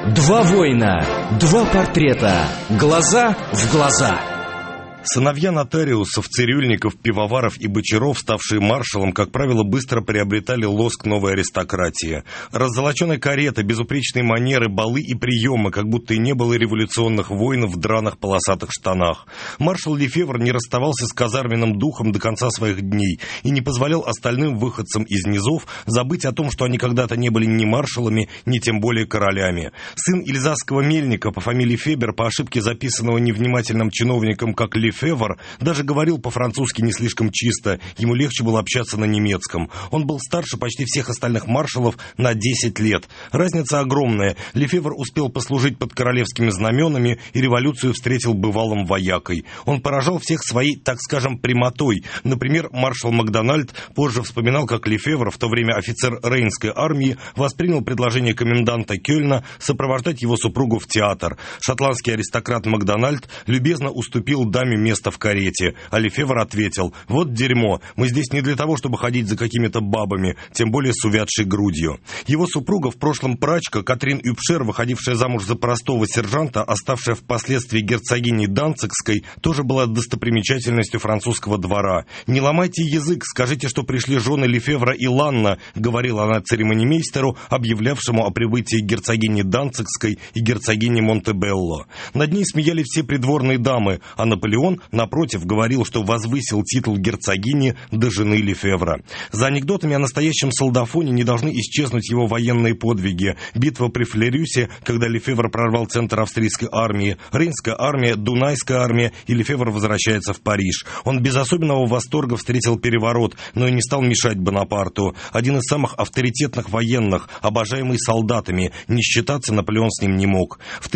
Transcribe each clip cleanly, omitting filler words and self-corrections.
Два воина, два портрета, глаза в глаза. Сыновья нотариусов, цирюльников, пивоваров и бочаров, ставшие маршалом, как правило, быстро приобретали лоск новой аристократии. Раззолоченные кареты, безупречные манеры, балы и приемы, как будто и не было революционных войн в драных полосатых штанах. Маршал Лефевр не расставался с казарменным духом до конца своих дней и не позволял остальным выходцам из низов забыть о том, что они когда-то не были ни маршалами, ни тем более королями. Сын эльзасского мельника по фамилии Фебер, по ошибке записанного невнимательным чиновником как Лефевр, даже говорил по-французски не слишком чисто, ему легче было общаться на немецком. Он был старше почти всех остальных маршалов на 10 лет. Разница огромная. Лефевр успел послужить под королевскими знаменами и революцию встретил бывалым воякой. Он поражал всех своей, так скажем, прямотой. Например, маршал Макдональд позже вспоминал, как Лефевр, в то время офицер Рейнской армии, воспринял предложение коменданта Кёльна сопровождать его супругу в театр. Шотландский аристократ Макдональд любезно уступил даме место в карете, а Лефевр ответил: «Вот дерьмо, мы здесь не для того, чтобы ходить за какими-то бабами, тем более с увядшей грудью». Его супруга, в прошлом прачка, Катрин Юпшер, выходившая замуж за простого сержанта, оставшая впоследствии герцогиней Данцигской, тоже была достопримечательностью французского двора. «Не ломайте язык, скажите, что пришли жены Лефевра и Ланна», говорила она церемонимейстеру, объявлявшему о прибытии герцогини Данцигской и герцогини Монтебелло. Над ней смеялись все придворные дамы, а Наполеон, напротив, говорил, что возвысил титул герцогини до жены Лефевра. За анекдотами о настоящем солдафоне не должны исчезнуть его военные подвиги. Битва при Флерюсе, когда Лефевр прорвал центр австрийской армии, Рейнская армия, Дунайская армия, и Лефевр возвращается в Париж. Он без особенного восторга встретил переворот, но и не стал мешать Бонапарту. Один из самых авторитетных военных, обожаемый солдатами, не считаться Наполеон с ним не мог. В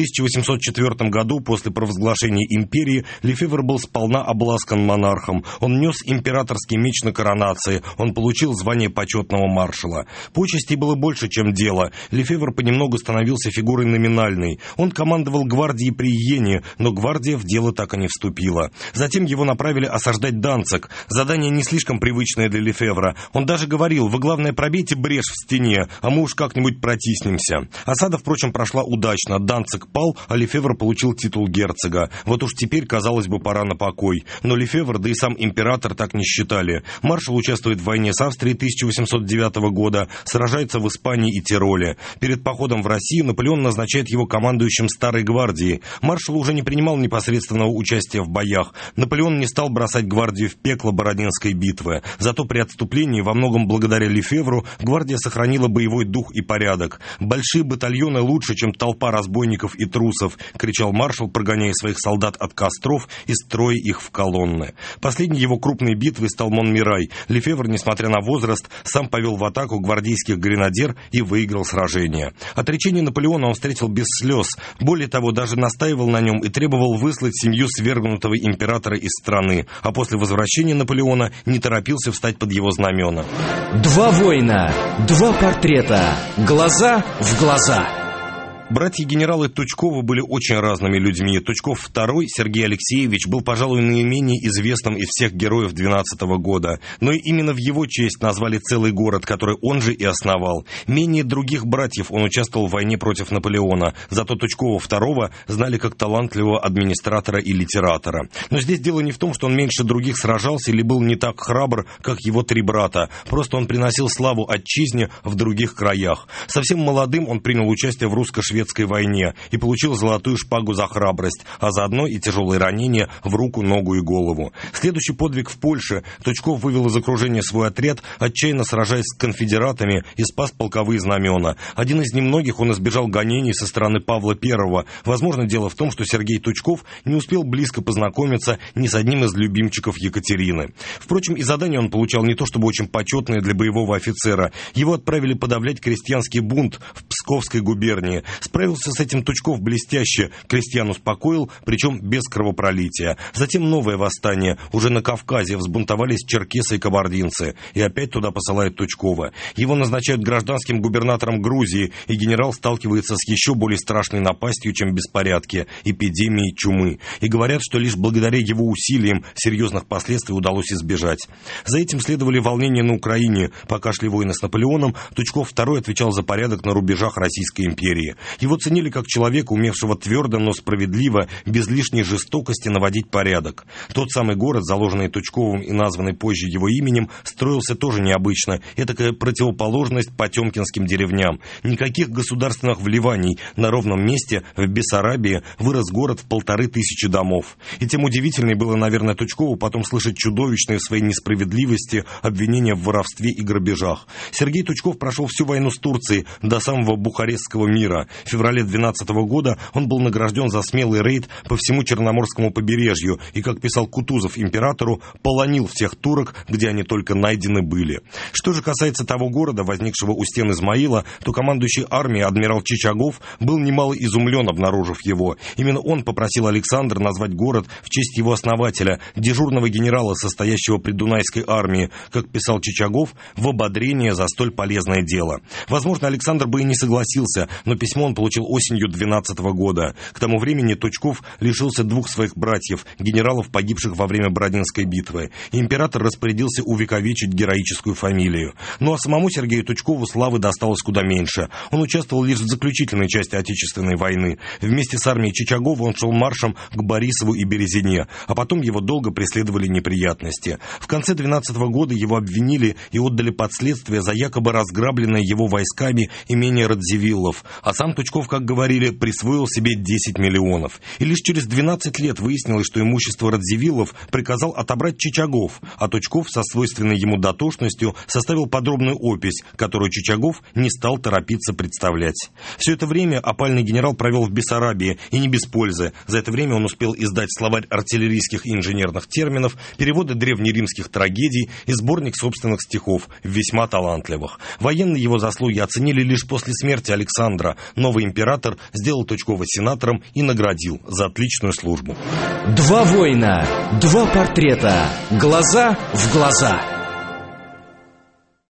1804 году, после провозглашения империи, Лефевр был сполна обласкан монархом. Он нес императорский меч на коронации. Он получил звание почетного маршала. Почестей было больше, чем дело. Лефевр понемногу становился фигурой номинальной. Он командовал гвардией при Йене, но гвардия в дело так и не вступила. Затем его направили осаждать Данциг. Задание не слишком привычное для Лефевра. Он даже говорил: «Вы, главное, пробейте брешь в стене, а мы уж как-нибудь протиснемся». Осада, впрочем, прошла удачно. Данциг пал, а Лефевр получил титул герцога. Вот уж теперь, казалось бы, пора на покой. Но Лефевр, да и сам император так не считали. Маршал участвует в войне с Австрией 1809 года, сражается в Испании и Тироле. Перед походом в Россию Наполеон назначает его командующим Старой гвардии. Маршал уже не принимал непосредственного участия в боях. Наполеон не стал бросать гвардию в пекло Бородинской битвы. Зато при отступлении, во многом благодаря Лефевру, гвардия сохранила боевой дух и порядок. «Большие батальоны лучше, чем толпа разбойников и трусов», кричал маршал, прогоняя своих солдат от костров и строя их в колонны. Последней его крупной битвой стал Монмирай. Лефевр, несмотря на возраст, сам повел в атаку гвардейских гренадер и выиграл сражение. Отречение Наполеона он встретил без слез. Более того, даже настаивал на нем и требовал выслать семью свергнутого императора из страны, а после возвращения Наполеона не торопился встать под его знамена. Два воина, два портрета, глаза в глаза. Братья-генералы Тучковы были очень разными людьми. Тучков II, Сергей Алексеевич, был, пожалуй, наименее известным из всех героев 12-го года. Но и именно в его честь назвали целый город, который он же и основал. Менее других братьев он участвовал в войне против Наполеона. Зато Тучкова II знали как талантливого администратора и литератора. Но здесь дело не в том, что он меньше других сражался или был не так храбр, как его три брата. Просто он приносил славу отчизне в других краях. Совсем молодым он принял участие в русско-шведской войне и получил золотую шпагу за храбрость, а заодно и тяжелые ранения в руку, ногу и голову. Следующий подвиг в Польше. Тучков вывел из окружения свой отряд, отчаянно сражаясь с конфедератами, и спас полковые знамена. Один из немногих, он избежал гонений со стороны Павла I. Возможно, дело в том, что Сергей Тучков не успел близко познакомиться ни с одним из любимчиков Екатерины. Впрочем, и задание он получал не то чтобы очень почетное для боевого офицера. Его отправили подавлять крестьянский бунт в Псковской губернии. Справился с этим Тучков блестяще, крестьян успокоил, причем без кровопролития. Затем новое восстание. Уже на Кавказе взбунтовались черкесы и кабардинцы. И опять туда посылают Тучкова. Его назначают гражданским губернатором Грузии, и генерал сталкивается с еще более страшной напастью, чем беспорядки – эпидемией чумы. И говорят, что лишь благодаря его усилиям серьезных последствий удалось избежать. За этим следовали волнения на Украине. Пока шли войны с Наполеоном, Тучков II отвечал за порядок на рубежах Российской империи. Его ценили как человека, умевшего твердо, но справедливо, без лишней жестокости наводить порядок. Тот самый город, заложенный Тучковым и названный позже его именем, строился тоже необычно. Этакая противоположность потемкинским деревням. Никаких государственных вливаний. На ровном месте, в Бессарабии, вырос город в 1500 домов. И тем удивительнее было, наверное, Тучкову потом слышать чудовищные в своей несправедливости обвинения в воровстве и грабежах. Сергей Тучков прошел всю войну с Турцией до самого Бухарестского мира. В феврале 12 года он был награжден за смелый рейд по всему Черноморскому побережью и, как писал Кутузов императору, полонил всех турок, где они только найдены были. Что же касается того города, возникшего у стен Измаила, то командующий армией адмирал Чичагов был немало изумлен, обнаружив его. Именно он попросил Александра назвать город в честь его основателя, дежурного генерала, состоящего при Дунайской армии, как писал Чичагов, в ободрение за столь полезное дело. Возможно, Александр бы и не согласился, но письмо он получил осенью 12 года. К тому времени Тучков лишился двух своих братьев, генералов, погибших во время Бородинской битвы. И император распорядился увековечить героическую фамилию. Ну а самому Сергею Тучкову славы досталось куда меньше. Он участвовал лишь в заключительной части Отечественной войны. Вместе с армией Чичагова он шел маршем к Борисову и Березине, а потом его долго преследовали неприятности. В конце 12 года его обвинили и отдали под следствие за якобы разграбленное его войсками имение Радзивиллов, а сам Тучков, как говорили, присвоил себе 10 миллионов. И лишь через 12 лет выяснилось, что имущество Радзивиллов приказал отобрать Чичагов, а Тучков со свойственной ему дотошностью составил подробную опись, которую Чичагов не стал торопиться представлять. Все это время опальный генерал провел в Бессарабии, и не без пользы. За это время он успел издать словарь артиллерийских и инженерных терминов, переводы древнеримских трагедий и сборник собственных стихов, весьма талантливых. Военные его заслуги оценили лишь после смерти Александра. Новый император сделал Тучкова сенатором и наградил за отличную службу. Два воина, два портрета. Глаза в глаза.